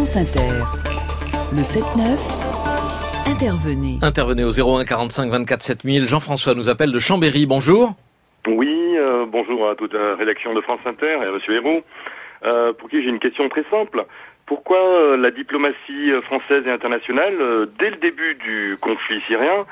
France Inter. Le 7-9, intervenez. Intervenez au 01 45 24 7000. Jean-François nous appelle de Chambéry. Bonjour. Oui, bonjour à toute la rédaction de France Inter et à Monsieur Hérault, pour qui j'ai une question très simple. Pourquoi la diplomatie française et internationale, dès le début du conflit syrien,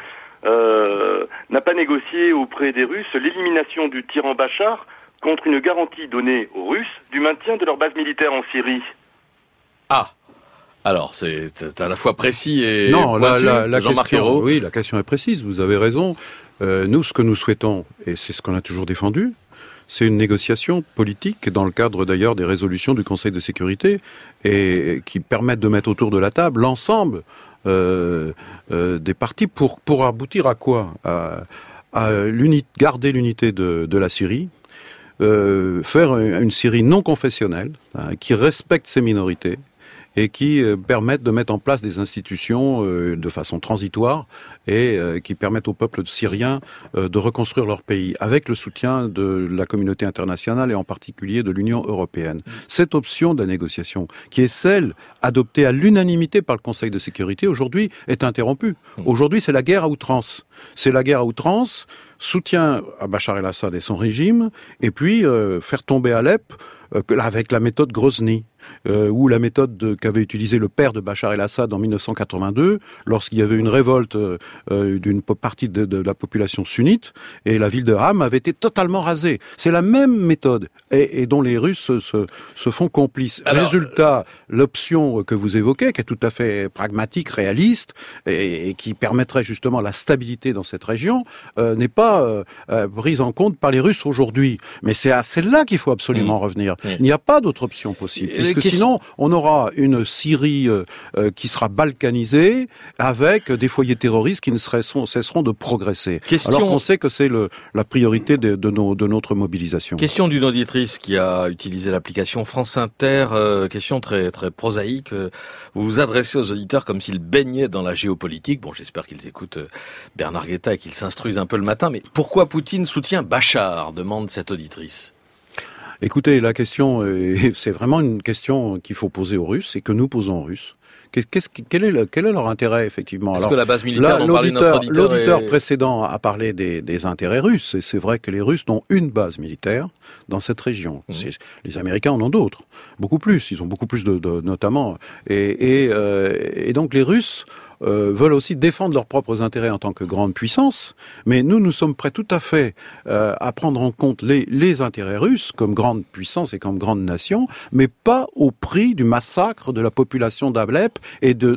n'a pas négocié auprès des Russes l'élimination du tyran Bachar contre une garantie donnée aux Russes du maintien de leur base militaire en Syrie? Ah, alors c'est à la fois précis et non, pointu, la Jean-Marc question, Ayrault. oui, la question est précise, vous avez raison. Nous, ce que nous souhaitons, et c'est ce qu'on a toujours défendu, c'est une négociation politique dans le cadre d'ailleurs des résolutions du Conseil de sécurité et qui permettent de mettre autour de la table l'ensemble des partis pour aboutir à quoi? Garder l'unité de la Syrie, faire une Syrie non confessionnelle, qui respecte ses minorités et qui permettent de mettre en place des institutions de façon transitoire et qui permettent au peuple syrien de reconstruire leur pays avec le soutien de la communauté internationale et en particulier de l'Union européenne. Cette option de la négociation, qui est celle adoptée à l'unanimité par le Conseil de sécurité, aujourd'hui est interrompue. Aujourd'hui, c'est la guerre à outrance. C'est la guerre à outrance, soutien à Bachar el-Assad et son régime, et puis faire tomber Alep avec la méthode Grozny, ou la méthode qu'avait utilisée le père de Bachar el-Assad en 1982, lorsqu'il y avait une révolte d'une partie de la population sunnite, et la ville de Ham avait été totalement rasée. C'est la même méthode, et dont les Russes se font complices. Résultat, l'option que vous évoquez, qui est tout à fait pragmatique, réaliste, et qui permettrait justement la stabilité dans cette région, n'est pas prise en compte par les Russes aujourd'hui. Mais c'est à celle-là qu'il faut absolument revenir. Il n'y a pas d'autre option possible. Parce que sinon, on aura une Syrie qui sera balkanisée avec des foyers terroristes qui ne cesseront de progresser. Alors qu'on sait que c'est la priorité de notre mobilisation. Question d'une auditrice qui a utilisé l'application France Inter. Question très, très prosaïque. Vous vous adressez aux auditeurs comme s'ils baignaient dans la géopolitique. Bon, j'espère qu'ils écoutent Bernard Guetta et qu'ils s'instruisent un peu le matin. Mais pourquoi Poutine soutient Bachar, demande cette auditrice. Écoutez, la question, c'est vraiment une question qu'il faut poser aux Russes et que nous posons aux Russes. Quel est leur intérêt, effectivement? Est-ce que la base militaire dont parlait notre auditeur l'auditeur précédent a parlé des intérêts russes, et c'est vrai que les Russes n'ont une base militaire dans cette région. Les Américains en ont d'autres, beaucoup plus, ils ont beaucoup plus notamment. Et donc les Russes veulent aussi défendre leurs propres intérêts en tant que grande puissance, mais nous sommes prêts tout à fait à prendre en compte les intérêts russes comme grande puissance et comme grande nation, mais pas au prix du massacre de la population d'Alep et de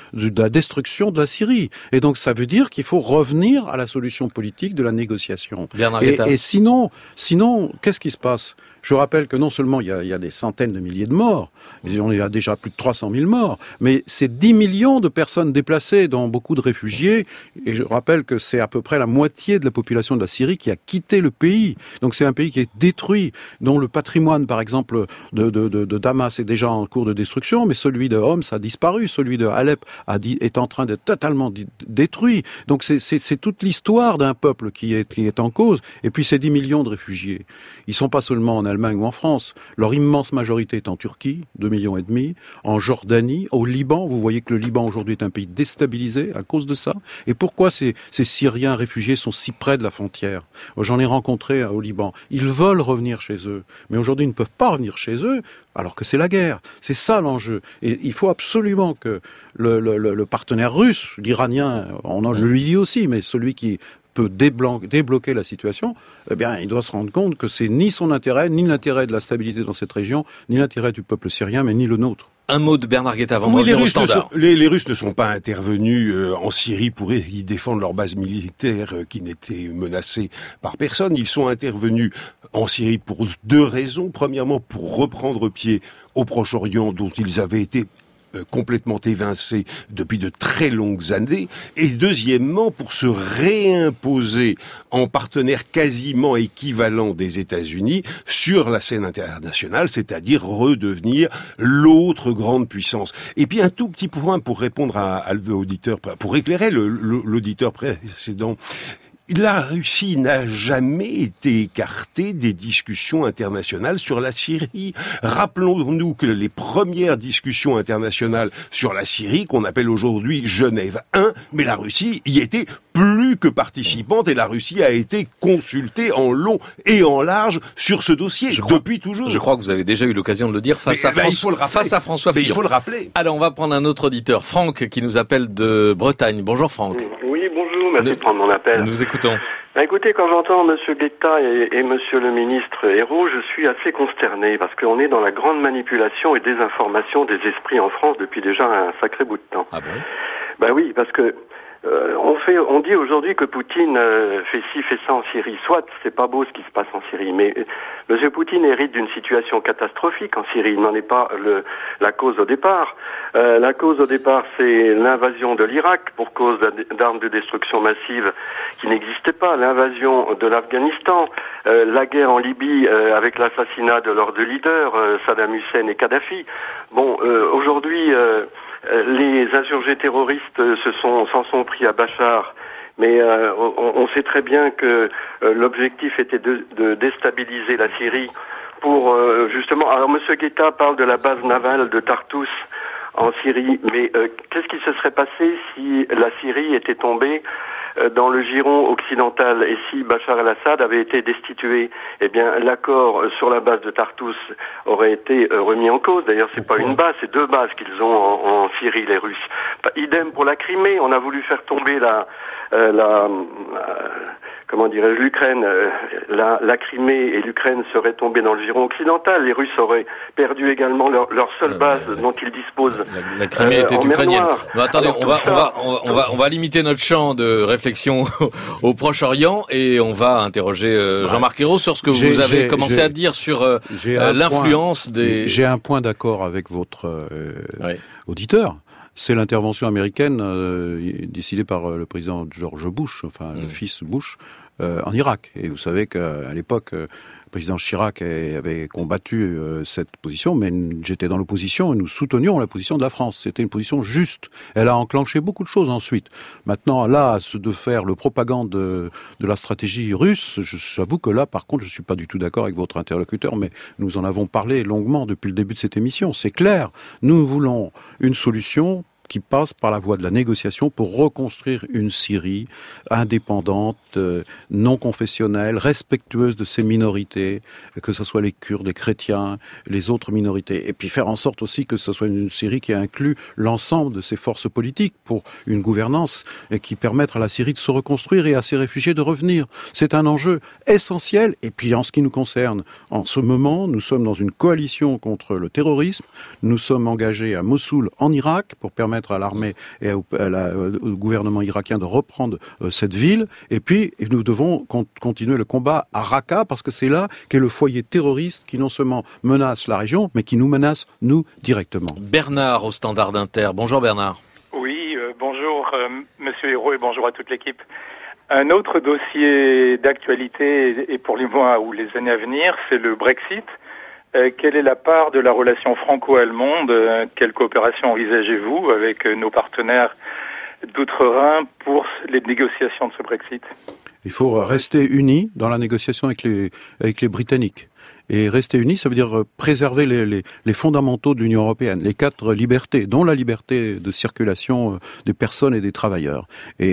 la destruction de la Syrie. Et donc ça veut dire qu'il faut revenir à la solution politique de la négociation. Et sinon, qu'est-ce qui se passe? Je rappelle que non seulement il y a des centaines de milliers de morts, mais on est à déjà plus de 300 000 morts, mais c'est 10 millions de personnes déplacées, dont beaucoup de réfugiés, et je rappelle que c'est à peu près la moitié de la population de la Syrie qui a quitté le pays. Donc c'est un pays qui est détruit, dont le patrimoine, par exemple, de Damas est déjà en cours de destruction, mais celui de Homs a disparu, celui de Alep est en train d'être totalement détruit. Donc c'est toute l'histoire d'un peuple qui est en cause, et puis ces 10 millions de réfugiés. Ils sont pas seulement en Allemagne ou en France. Leur immense majorité est en Turquie, 2,5 millions, en Jordanie, au Liban. Vous voyez que le Liban aujourd'hui est un pays déstabilisé à cause de ça. Et pourquoi ces Syriens réfugiés sont si près de la frontière? J'en ai rencontré au Liban. Ils veulent revenir chez eux. Mais aujourd'hui, ils ne peuvent pas revenir chez eux alors que c'est la guerre. C'est ça l'enjeu. Et il faut absolument que le partenaire russe, l'Iranien, on le lui dit aussi, mais celui qui peut débloquer la situation, eh bien, il doit se rendre compte que c'est ni son intérêt, ni l'intérêt de la stabilité dans cette région, ni l'intérêt du peuple syrien, mais ni le nôtre. Un mot de Bernard Guetta avant de Oui, revenir au standard. les Russes ne sont pas intervenus en Syrie pour y défendre leur base militaire qui n'était menacée par personne. Ils sont intervenus en Syrie pour deux raisons. Premièrement, pour reprendre pied au Proche-Orient dont ils avaient été complètement évincé depuis de très longues années, et deuxièmement pour se réimposer en partenaire quasiment équivalent des États-Unis sur la scène internationale, c'est-à-dire redevenir l'autre grande puissance. Et puis un tout petit point pour répondre à l'auditeur, pour éclairer l'auditeur précédent. La Russie n'a jamais été écartée des discussions internationales sur la Syrie. Rappelons-nous que les premières discussions internationales sur la Syrie, qu'on appelle aujourd'hui Genève 1, mais la Russie y était plus que participante et la Russie a été consultée en long et en large sur ce dossier depuis toujours. Je crois que vous avez déjà eu l'occasion de le dire face à François Fillon. Il faut le rappeler. Alors on va prendre un autre auditeur, Franck, qui nous appelle de Bretagne. Bonjour Franck. Oui, bonjour, merci de prendre mon appel. Nous écoutons. Écoutez, quand j'entends Monsieur Guetta et Monsieur le ministre Hérault, je suis assez consterné parce qu'on est dans la grande manipulation et désinformation des esprits en France depuis déjà un sacré bout de temps. Ah bon ? Ben oui, parce que on dit aujourd'hui que Poutine fait ci, fait ça en Syrie. Soit c'est pas beau ce qui se passe en Syrie, mais Monsieur Poutine hérite d'une situation catastrophique en Syrie. Il n'en est pas la cause au départ. La cause au départ, c'est l'invasion de l'Irak pour cause d'armes de destruction massive qui n'existaient pas. L'invasion de l'Afghanistan, la guerre en Libye avec l'assassinat de leurs deux leaders, Saddam Hussein et Kadhafi. Bon, aujourd'hui. Les insurgés terroristes s'en sont pris à Bachar, mais on sait très bien que l'objectif était de déstabiliser la Syrie pour justement. Alors Monsieur Guetta parle de la base navale de Tartus en Syrie, mais qu'est-ce qui se serait passé si la Syrie était tombée dans le giron occidental et si Bachar el-Assad avait été destitué? Eh bien, l'accord sur la base de Tartus aurait été remis en cause. D'ailleurs, c'est pas une base, c'est deux bases qu'ils ont en Syrie, les Russes. Idem pour la Crimée. On a voulu faire tomber l'Ukraine, la Crimée et l'Ukraine seraient tombées dans le giron occidental. Les Russes auraient perdu également leur seule base dont ils disposent. La Crimée était ukrainienne. Non, attendez, on va limiter notre champ de réflexion au Proche-Orient et on va interroger Jean-Marc Ayrault sur ce que vous avez commencé à dire sur l'influence des... J'ai un point d'accord avec votre auditeur. C'est l'intervention américaine décidée par le président George Bush, enfin le fils Bush, en Irak. Et vous savez qu'à l'époque, le président Chirac avait combattu cette position, mais j'étais dans l'opposition et nous soutenions la position de la France. C'était une position juste. Elle a enclenché beaucoup de choses ensuite. Maintenant, là, de faire le propagande de la stratégie russe, j'avoue que là, par contre, je suis pas du tout d'accord avec votre interlocuteur, mais nous en avons parlé longuement depuis le début de cette émission. C'est clair. Nous voulons une solution qui passe par la voie de la négociation pour reconstruire une Syrie indépendante, non confessionnelle, respectueuse de ses minorités, que ce soit les Kurdes, les chrétiens, les autres minorités. Et puis faire en sorte aussi que ce soit une Syrie qui inclut l'ensemble de ses forces politiques pour une gouvernance et qui permette à la Syrie de se reconstruire et à ses réfugiés de revenir. C'est un enjeu essentiel. Et puis en ce qui nous concerne, en ce moment, nous sommes dans une coalition contre le terrorisme. Nous sommes engagés à Mossoul, en Irak, pour permettre à l'armée et au gouvernement irakien de reprendre cette ville. Et puis, nous devons continuer le combat à Raqqa, parce que c'est là qu'est le foyer terroriste qui non seulement menace la région, mais qui nous menace, nous, directement. Bernard, au Standard Inter. Bonjour Bernard. Oui, bonjour Monsieur Hérault et bonjour à toute l'équipe. Un autre dossier d'actualité et pour les mois ou les années à venir, c'est le Brexit. Quelle est la part de la relation franco-allemande? Quelle coopération envisagez-vous avec nos partenaires d'outre-Rhin pour les négociations de ce Brexit? Il faut rester unis dans la négociation avec les Britanniques. Et rester unis, ça veut dire préserver les fondamentaux de l'Union européenne, les 4 libertés, dont la liberté de circulation des personnes et des travailleurs.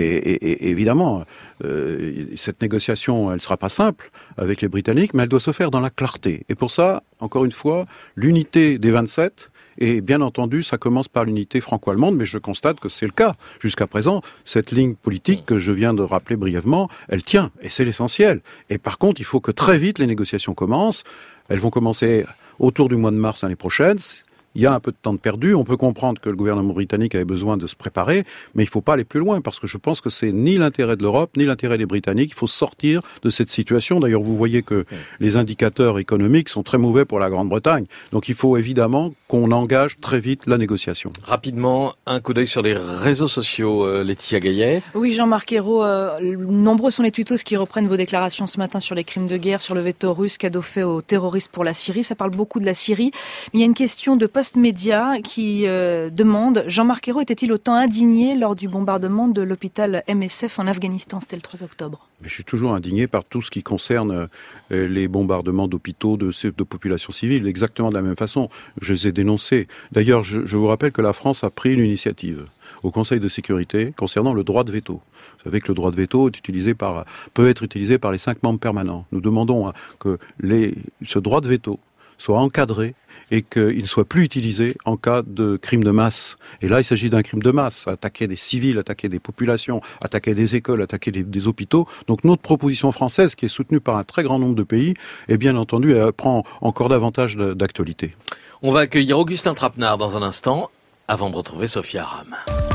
Et évidemment, cette négociation, elle sera pas simple avec les Britanniques, mais elle doit se faire dans la clarté. Et pour ça, encore une fois, l'unité des 27. Et bien entendu, ça commence par l'unité franco-allemande, mais je constate que c'est le cas. Jusqu'à présent, cette ligne politique que je viens de rappeler brièvement, elle tient, et c'est l'essentiel. Et par contre, il faut que très vite les négociations commencent. Elles vont commencer autour du mois de mars l'année prochaine. Il y a un peu de temps de perdu. On peut comprendre que le gouvernement britannique avait besoin de se préparer, mais il ne faut pas aller plus loin, parce que je pense que c'est ni l'intérêt de l'Europe, ni l'intérêt des Britanniques. Il faut sortir de cette situation. D'ailleurs, vous voyez que les indicateurs économiques sont très mauvais pour la Grande-Bretagne. Donc il faut évidemment qu'on engage très vite la négociation. Rapidement, un coup d'œil sur les réseaux sociaux, Laetitia Gaillet. Oui, Jean-Marc Ayrault, nombreux sont les tweetos qui reprennent vos déclarations ce matin sur les crimes de guerre, sur le veto russe cadeau fait aux terroristes pour la Syrie. Ça parle beaucoup de la Syrie, mais il y a une question de Post Média qui demande « Jean-Marc Ayrault était-il autant indigné lors du bombardement de l'hôpital MSF en Afghanistan ?» C'était le 3 octobre. Mais je suis toujours indigné par tout ce qui concerne les bombardements d'hôpitaux, de populations civiles, exactement de la même façon. Je les ai dénoncés. D'ailleurs, je vous rappelle que la France a pris une initiative au Conseil de sécurité concernant le droit de veto. Vous savez que le droit de veto peut être utilisé par les 5 membres permanents. Nous demandons que ce droit de veto soit encadré et qu'il ne soit plus utilisé en cas de crime de masse. Et là, il s'agit d'un crime de masse. Attaquer des civils, attaquer des populations, attaquer des écoles, attaquer des hôpitaux. Donc notre proposition française, qui est soutenue par un très grand nombre de pays, est bien entendu, elle prend encore davantage d'actualité. On va accueillir Augustin Trapenard dans un instant, avant de retrouver Sophia Aram.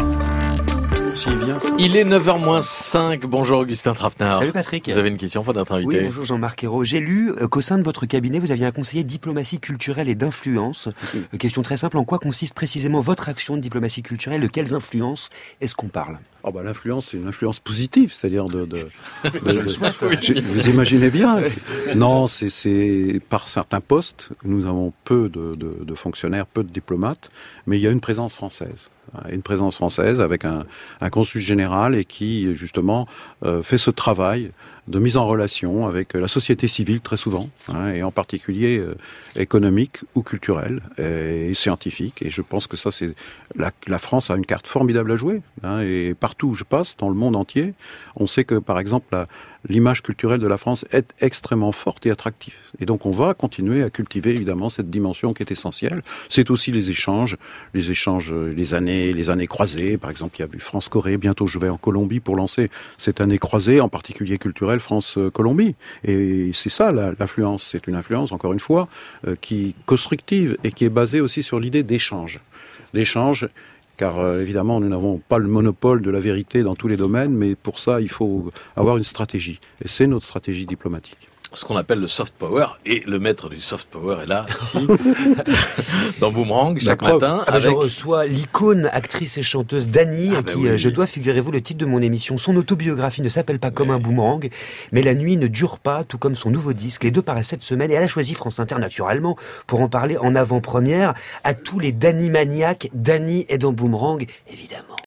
Il est 9h-5. Bonjour Augustin Trapenard. Salut Patrick. Vous avez une question pour notre invité? Oui, bonjour Jean-Marc Ayrault. J'ai lu qu'au sein de votre cabinet, vous aviez un conseiller diplomatie culturelle et d'influence. Question très simple, en quoi consiste précisément votre action de diplomatie culturelle? De quelles influences est-ce qu'on parle? L'influence, c'est une influence positive, c'est-à-dire vous imaginez bien. Non, c'est par certains postes, nous avons peu de fonctionnaires, peu de diplomates, mais il y a une présence française. Une présence française avec un consul général et qui, justement, fait ce travail de mise en relation avec la société civile très souvent, et en particulier économique ou culturelle et scientifique. Et je pense que ça, c'est la France a une carte formidable à jouer. Et partout où je passe, dans le monde entier, on sait que, par exemple, l'image culturelle de la France est extrêmement forte et attractive. Et donc on va continuer à cultiver évidemment cette dimension qui est essentielle. C'est aussi les échanges, les années croisées. Par exemple, il y a eu France-Corée. Bientôt, je vais en Colombie pour lancer cette année croisée, en particulier culturelle France-Colombie. Et c'est ça l'influence. C'est une influence, encore une fois, qui est constructive et qui est basée aussi sur l'idée d'échange. L'échange. Car évidemment, nous n'avons pas le monopole de la vérité dans tous les domaines, mais pour ça, il faut avoir une stratégie. Et c'est notre stratégie diplomatique. Ce qu'on appelle le soft power, et le maître du soft power est là, ici, dans Boomerang, chaque matin. Je reçois l'icône, actrice et chanteuse Dany, je dois, figurez-vous, le titre de mon émission. Son autobiographie ne s'appelle pas Comme un boomerang, mais la nuit ne dure pas, tout comme son nouveau disque. Les deux paraissent cette semaine, et elle a choisi France Inter, naturellement, pour en parler en avant-première. À tous les Dany maniaques, Dany est dans Boomerang, évidemment.